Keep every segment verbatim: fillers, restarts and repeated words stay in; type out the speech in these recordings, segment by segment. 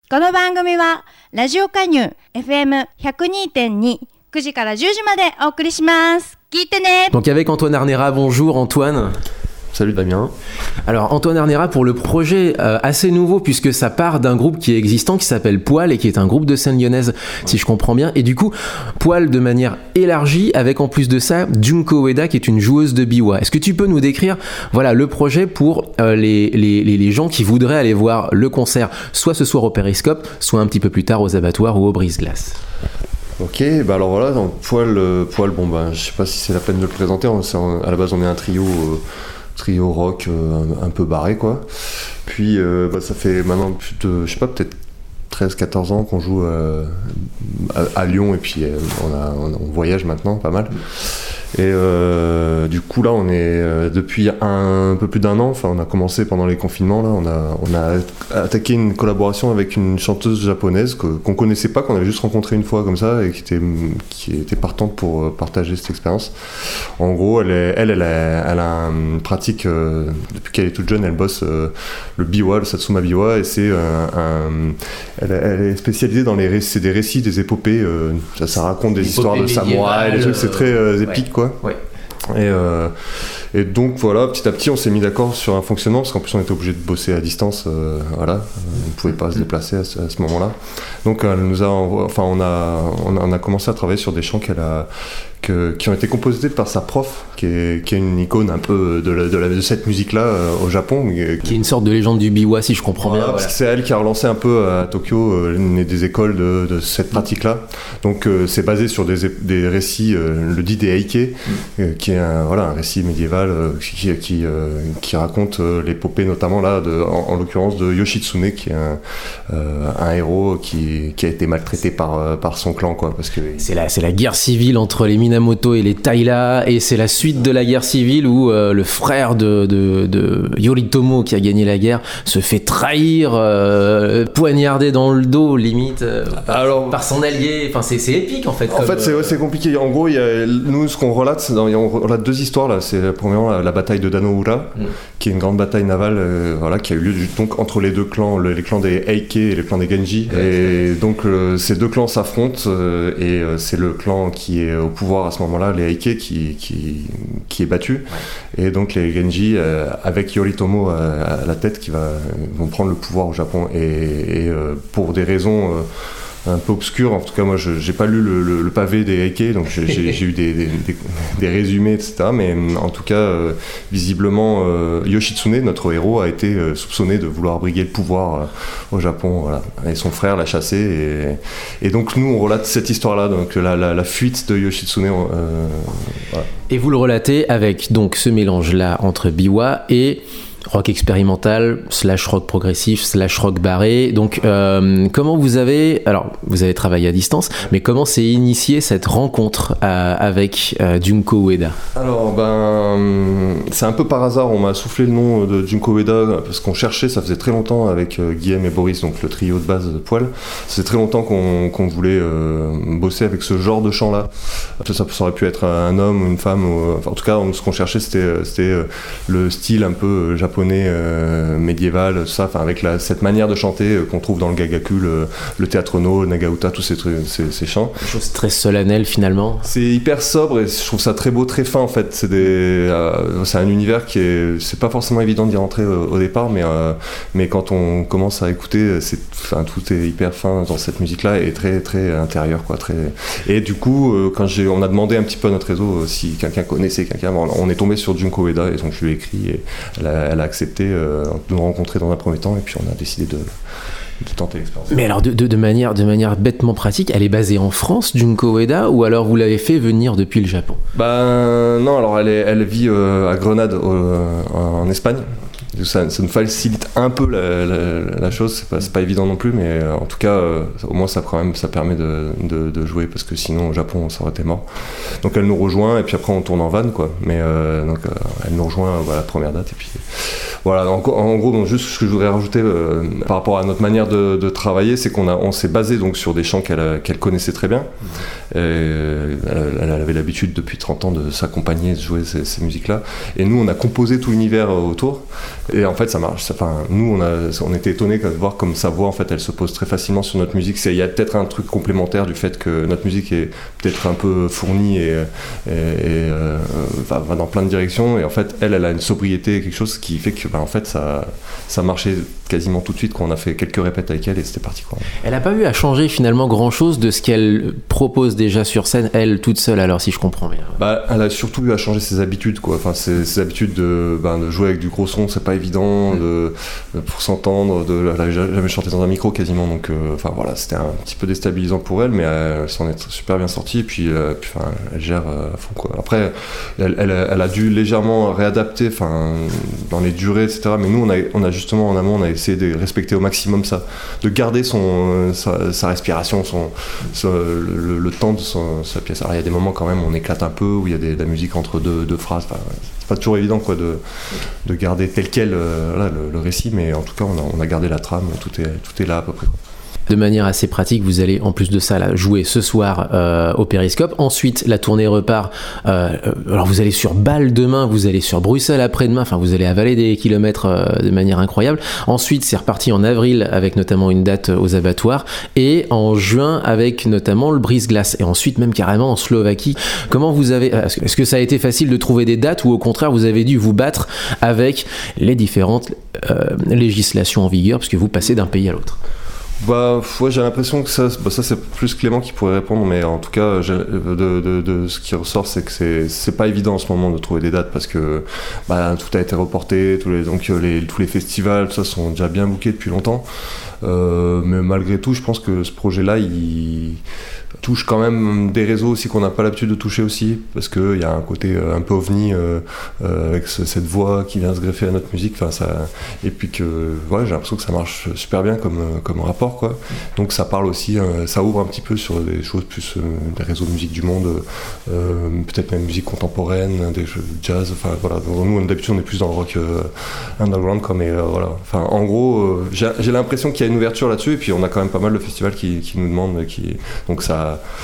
この番組はラジオ加入 エフエムひゃくにてんに くじからじゅうじまでお送りします。聞いてね。 Donc avec Antoine Arnera, bonjour Antoine. Salut Damien. Alors Antoine Arnera pour le projet euh, assez nouveau puisque ça part d'un groupe qui est existant qui s'appelle Poil et qui est un groupe de scène lyonnaise si je comprends bien, et du coup Poil de manière élargie avec en plus de ça Junko Ueda qui est une joueuse de biwa. Est-ce que tu peux nous décrire voilà, le projet pour euh, les, les, les, les gens qui voudraient aller voir le concert soit ce soir au Périscope, soit un petit peu plus tard aux abattoirs ou au Brise-Glace? Ok, bah alors voilà, donc Poil, euh, Poil bon bah je sais pas si c'est la peine de le présenter, on, on, à la base on est un trio... Euh, trio rock euh, un, un peu barré quoi. Puis euh, bah, ça fait maintenant plus de, je sais pas, peut-être treize quatorze ans qu'on joue euh, à, à Lyon et puis euh, on, a, on, on voyage maintenant pas mal. Et euh, du coup là on est euh, depuis un, un peu plus d'un an, enfin on a commencé pendant les confinements là, on a, on a attaqué une collaboration avec une chanteuse japonaise que, qu'on connaissait pas, qu'on avait juste rencontré une fois comme ça et qui était, qui était partante pour partager cette expérience. En gros elle, est, elle, elle, a, elle a une pratique, euh, depuis qu'elle est toute jeune elle bosse euh, le biwa, le satsuma biwa, et c'est euh, un, elle, elle est spécialisée dans les récits, c'est des récits, des épopées, euh, ça, ça raconte des histoires de samouraïs, des trucs, c'est très euh, épique ouais. quoi. Ouais. Et, euh, et donc voilà, petit à petit on s'est mis d'accord sur un fonctionnement parce qu'en plus on était obligé de bosser à distance, euh, voilà, on ne pouvait pas se déplacer à ce, à ce moment-là. Donc elle nous a, enfin on a, on a, on a commencé à travailler sur des chants qu'elle a, que, qui ont été composés par sa prof, qui est, qui est une icône un peu de, la, de, la, de cette musique-là euh, au Japon. Qui, qui est une sorte de légende du biwa si je comprends voilà, bien. Parce voilà. que c'est elle qui a relancé un peu à Tokyo euh, une des écoles de, de cette pratique-là. Donc euh, c'est basé sur des, des récits, euh, le dit des heike, mm. euh, qui est un, voilà, un récit médiéval euh, qui, qui, euh, qui raconte euh, l'épopée notamment là, de, en, en l'occurrence de Yoshitsune, qui est un, euh, un héros qui, qui a été maltraité par, par son clan. Quoi, parce que, c'est, la, c'est la guerre civile entre les Minamoto et les Taira, et c'est la suite de la guerre civile où euh, le frère de, de, de Yoritomo qui a gagné la guerre se fait trahir, euh, poignarder dans le dos limite euh, par, Alors, par son allié. Enfin c'est, c'est épique en fait. En comme, fait c'est, euh... ouais, c'est compliqué. En gros il y a, nous ce qu'on relate, c'est dans, on relate deux histoires là. C'est premièrement la, la bataille de Danoura, mm. qui est une grande bataille navale, euh, voilà, qui a eu lieu donc entre les deux clans, le, les clans des Heike et les clans des Genji. Ouais, et donc euh, ces deux clans s'affrontent euh, et euh, c'est le clan qui est au pouvoir à ce moment-là, les Heike, qui, qui, qui est battu. Ouais. Et donc les Genji, euh, avec Yoritomo à, à la tête, qui va, vont prendre le pouvoir au Japon. Et, et euh, pour des raisons... Euh, un peu obscur, en tout cas moi je, j'ai pas lu le, le, le pavé des Heike, donc j'ai, j'ai, j'ai eu des, des, des, des résumés etc, mais en tout cas euh, visiblement euh, Yoshitsune, notre héros, a été euh, soupçonné de vouloir briguer le pouvoir euh, au Japon, voilà. Et son frère l'a chassé et, et donc nous on relate cette histoire là, donc la, la, la fuite de Yoshitsune, euh, voilà. Et vous le relatez avec donc ce mélange là entre biwa et rock expérimental, slash rock progressif, slash rock barré. Donc, euh, comment vous avez... Alors, vous avez travaillé à distance, mais comment s'est initiée cette rencontre euh, avec euh, Junko Ueda? Alors, ben... C'est un peu par hasard, on m'a soufflé le nom de Junko Ueda, parce qu'on cherchait, ça faisait très longtemps, avec euh, Guillaume et Boris, donc le trio de base de Poil, c'est très longtemps qu'on, qu'on voulait euh, bosser avec ce genre de chant-là. Ça, ça aurait pu être un homme ou une femme, ou, enfin, en tout cas, ce qu'on cherchait, c'était, c'était euh, le style un peu japonais, japonais euh, médiéval, ça, enfin avec la, cette manière de chanter euh, qu'on trouve dans le gagaku, le, le théâtre no, le nagauta, tous ces, ces, ces chants. Des choses très solennelles finalement. C'est hyper sobre et je trouve ça très beau, très fin en fait. C'est, des, euh, c'est un univers qui est, c'est pas forcément évident d'y rentrer au, au départ, mais, euh, mais quand on commence à écouter, c'est, enfin, tout est hyper fin dans cette musique-là et très très intérieur quoi. Très... Et du coup, euh, quand j'ai, on a demandé un petit peu à notre réseau euh, si quelqu'un connaissait quelqu'un, on est tombé sur Junko Ueda et donc je lui ai écrit et elle a, elle a accepté euh, de nous rencontrer dans un premier temps et puis on a décidé de, de tenter l'expérience. Mais alors de, de, de, manière, de manière bêtement pratique, elle est basée en France, Junko Ueda, ou alors vous l'avez fait venir depuis le Japon? Ben non, alors elle, est, elle vit euh, à Grenade euh, en Espagne. Ça, ça nous facilite un peu la, la, la chose, c'est pas, c'est pas évident non plus, mais euh, en tout cas, euh, au moins ça, quand même, ça permet de, de, de jouer, parce que sinon au Japon ça aurait été mort. Donc elle nous rejoint, et puis après on tourne en van, quoi. Mais euh, donc euh, elle nous rejoint, euh, voilà, première date, et puis voilà. En, en gros, donc, juste ce que je voudrais rajouter euh, par rapport à notre manière de, de travailler, c'est qu'on a, on s'est basé donc sur des chants qu'elle, qu'elle connaissait très bien. Et, euh, elle, elle avait l'habitude depuis trente ans de s'accompagner, de jouer ces, ces musiques-là. Et nous, on a composé tout l'univers autour. Et en fait, ça marche. Enfin, nous, on, a, on était étonnés de voir comme sa voix, en fait, elle se pose très facilement sur notre musique. Il y a peut-être un truc complémentaire du fait que notre musique est peut-être un peu fournie et, et, et euh, va, va dans plein de directions. Et en fait, elle, elle a une sobriété, quelque chose qui fait que, bah, en fait, ça, ça marchait quasiment tout de suite quand on a fait quelques répètes avec elle et c'était parti, quoi. Elle n'a pas eu à changer finalement grand-chose de ce qu'elle propose déjà sur scène, elle, toute seule, alors, si je comprends bien. Bah, elle a surtout eu à changer ses habitudes, quoi. Enfin, ses, ses habitudes de, bah, de jouer avec du gros son, c'est pas évident, mmh. de, de, pour s'entendre, de, elle a jamais chanté dans un micro quasiment, donc euh, enfin voilà, c'était un petit peu déstabilisant pour elle, mais elle, elle s'en est super bien sortie, et puis, euh, puis enfin, elle gère euh, à fond, quoi. Après, elle, elle, elle a dû légèrement réadapter, enfin, dans les durées, et cetera. Mais nous, on a, on a justement en amont, on a essayé de respecter au maximum ça, de garder son, sa, sa respiration, son, son le, le temps de son, sa pièce. Alors il y a des moments quand même, on éclate un peu, où il y a des, de la musique entre deux, deux phrases. Enfin, c'est pas toujours évident, quoi, de, de garder tel quel euh, là, le, le récit, mais en tout cas, on a, on a gardé la trame, tout est, tout est là à peu près, quoi. De manière assez pratique, vous allez en plus de ça là, jouer ce soir euh, au Périscope. Ensuite, la tournée repart. Euh, alors vous allez sur Bâle demain, vous allez sur Bruxelles après-demain. Enfin, vous allez avaler des kilomètres euh, de manière incroyable. Ensuite, c'est reparti en avril avec notamment une date aux abattoirs et en juin avec notamment le Brise-Glace. Et ensuite, même carrément en Slovaquie. Comment vous avez Est-ce que ça a été facile de trouver des dates ou au contraire vous avez dû vous battre avec les différentes euh, législations en vigueur parce que vous passez d'un pays à l'autre? Bah ouais, j'ai l'impression que ça, bah ça c'est plus Clément qui pourrait répondre, mais en tout cas de, de, de, de ce qui ressort, c'est que c'est, c'est pas évident en ce moment de trouver des dates parce que bah, tout a été reporté, tous les, donc les, tous les festivals, tout ça sont déjà bien bookés depuis longtemps. Euh, mais malgré tout, je pense que ce projet-là, il touche quand même des réseaux aussi qu'on n'a pas l'habitude de toucher aussi, parce qu'il y a un côté un peu ovni euh, euh, avec ce, cette voix qui vient se greffer à notre musique, enfin, ça, et puis que ouais, j'ai l'impression que ça marche super bien comme, comme rapport, quoi. Donc ça parle aussi, euh, ça ouvre un petit peu sur des choses plus euh, des réseaux de musique du monde, euh, peut-être même musique contemporaine, des jeux de jazz, enfin voilà. Nous d'habitude on est plus dans le rock euh, underground, quoi, mais euh, voilà. Enfin en gros, euh, j'ai, j'ai l'impression qu'il y a une ouverture là-dessus, et puis on a quand même pas mal de festivals qui, qui nous demandent, qui, donc ça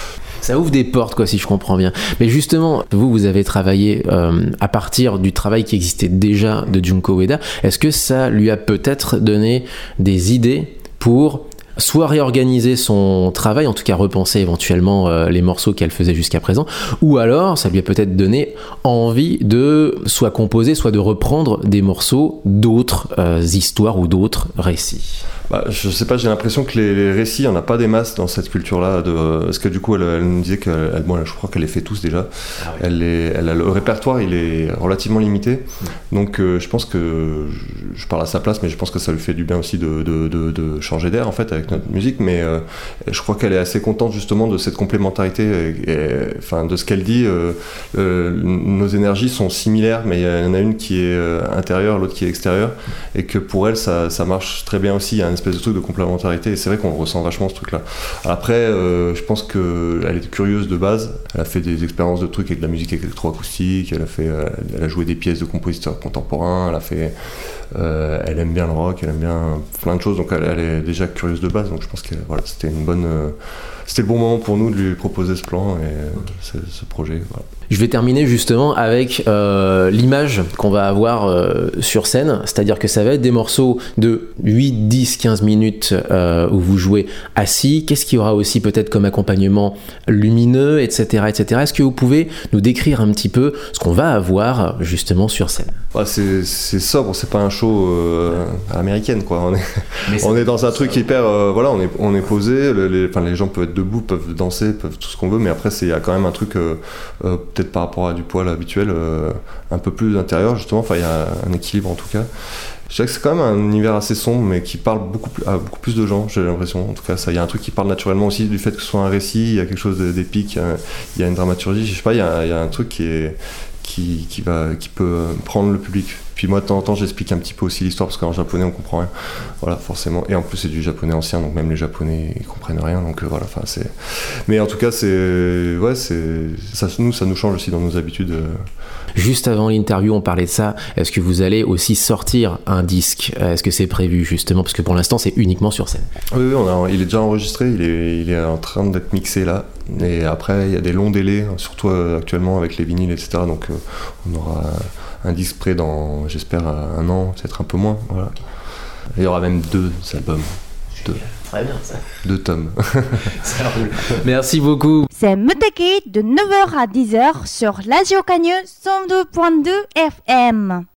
Ça ouvre des portes, quoi, si je comprends bien. Mais justement, vous, vous avez travaillé euh, à partir du travail qui existait déjà de Junko Ueda. Est-ce que ça lui a peut-être donné des idées pour soit réorganiser son travail, en tout cas repenser éventuellement euh, les morceaux qu'elle faisait jusqu'à présent, ou alors ça lui a peut-être donné envie de soit composer, soit de reprendre des morceaux d'autres euh, histoires ou d'autres récits? Bah, je sais pas, j'ai l'impression que les, les récits, il n'y en a pas des masses dans cette culture-là. De, parce que du coup, elle, elle nous disait que, elle, bon, je crois qu'elle les fait tous déjà. Ah oui. elle est, elle a, le répertoire, il est relativement limité. Mmh. Donc, euh, je pense que, je, je parle à sa place, mais je pense que ça lui fait du bien aussi de, de, de, de changer d'air, en fait, avec notre musique. Mais euh, je crois qu'elle est assez contente, justement, de cette complémentarité. Et, et, enfin, de ce qu'elle dit, euh, euh, nos énergies sont similaires, mais il y en a une qui est intérieure, l'autre qui est extérieure. Et que pour elle, ça, ça marche très bien aussi. Il y a une espèce de truc de complémentarité, et c'est vrai qu'on ressent vachement ce truc là. Après euh, je pense qu'elle est curieuse de base, elle a fait des expériences de trucs avec de la musique électroacoustique, elle a fait euh, elle a joué des pièces de compositeurs contemporains, elle a fait euh, elle aime bien le rock, elle aime bien plein de choses, donc elle, elle est déjà curieuse de base, donc je pense que voilà, c'était une bonne euh, c'était le bon moment pour nous de lui proposer ce plan et okay. ce, ce projet, voilà. Je vais terminer justement avec euh, l'image qu'on va avoir euh, sur scène, c'est-à-dire que ça va être des morceaux de huit, dix, quinze minutes euh, où vous jouez assis. Qu'est-ce qu'il y aura aussi peut-être comme accompagnement lumineux, et cetera, et cetera. Est-ce que vous pouvez nous décrire un petit peu ce qu'on va avoir justement sur scène? Ouais, c'est, c'est sobre, c'est pas un show euh, à l'américaine, quoi. On est, on est dans un truc hyper, euh, voilà, on est, on est posé, les, les, les gens peuvent être debout, peuvent danser, peuvent tout ce qu'on veut, mais après il y a quand même un truc euh, euh, peut-être par rapport à du poil habituel, euh, un peu plus intérieur justement, enfin il y a un équilibre en tout cas. Je dirais que c'est quand même un univers assez sombre, mais qui parle beaucoup plus, à beaucoup plus de gens, j'ai l'impression. En tout cas, il y a un truc qui parle naturellement aussi du fait que ce soit un récit, il y a quelque chose d'épique, il y a une dramaturgie, je sais pas, il y a, il y a un truc qui est Qui, qui, va, qui peut prendre le public. Puis moi de temps en temps j'explique un petit peu aussi l'histoire parce qu'en japonais on comprend rien, voilà, forcément, et en plus c'est du japonais ancien, donc même les japonais ils comprennent rien, donc euh, voilà, enfin c'est, mais en tout cas c'est, ouais, c'est ça, nous ça nous change aussi dans nos habitudes. Juste avant l'interview on parlait de ça, est-ce que vous allez aussi sortir un disque? Est-ce que c'est prévu justement, parce que pour l'instant c'est uniquement sur scène? Oui, oui, on a, il est déjà enregistré, il est, il est en train d'être mixé là, et après il y a des longs délais, surtout euh, actuellement avec les vinyles, etc., donc euh, on aura un disque prêt dans, j'espère, un an, peut-être un peu moins. Voilà. Il y aura même deux albums. Deux. Très bien ça. Deux tomes. Ça roule. Merci beaucoup. C'est Muteki de neuf heures à dix heures sur Radio Canu cent deux point deux F M.